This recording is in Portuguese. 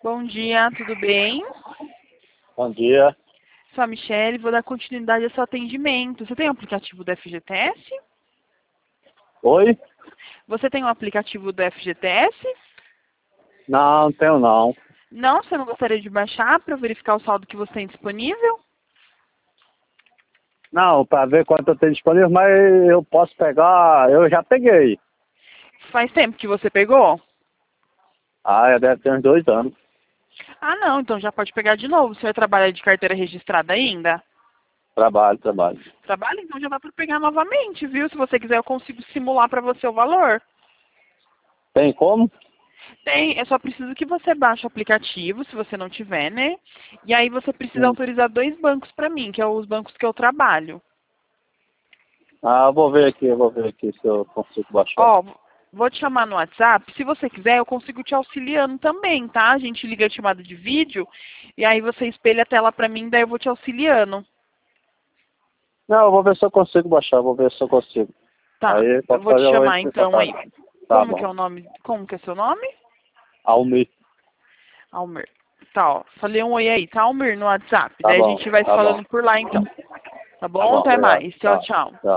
Bom dia, tudo bem? Bom dia. Sou a Michelle, vou dar continuidade ao seu atendimento. Você tem o aplicativo do FGTS? Oi? Você tem o aplicativo do FGTS? Não tenho não. Não? Você não gostaria de baixar para verificar o saldo que você tem disponível? Não, para ver quanto eu tenho disponível, mas eu posso pegar, eu já peguei. Faz tempo que você pegou? Ah, deve ter uns 2 anos. Ah, não, então já pode pegar de novo. Você vai trabalhar de carteira registrada ainda? Trabalho. Trabalha, então já dá para pegar novamente, viu? Se você quiser, eu consigo simular para você o valor. Tem como? Tem, eu só preciso que você baixe o aplicativo, se você não tiver, né? E aí você precisa Hum. autorizar 2 bancos para mim, que são os bancos que eu trabalho. Ah, eu vou ver aqui se eu consigo baixar. Ó, vou te chamar no WhatsApp. Se você quiser, eu consigo te auxiliando também, tá? A gente liga a chamada de vídeo e aí você espelha a tela para mim, daí eu vou te auxiliando. Não, eu vou ver se eu consigo baixar, vou ver se eu consigo. Tá, Aí, eu qualquer vou te coisa eu vou chamar entrar em então aí. contato. Tá Como que bom. é o nome? Como que é seu nome? Almir. Almir. Tá, ó. Falei um oi aí, tá, Almir, no WhatsApp. Tá Daí a bom, gente vai se tá bom. falando por lá então. Tá Tá bom? bom, Até obrigado. mais. Tchau, Tá, tchau. tá.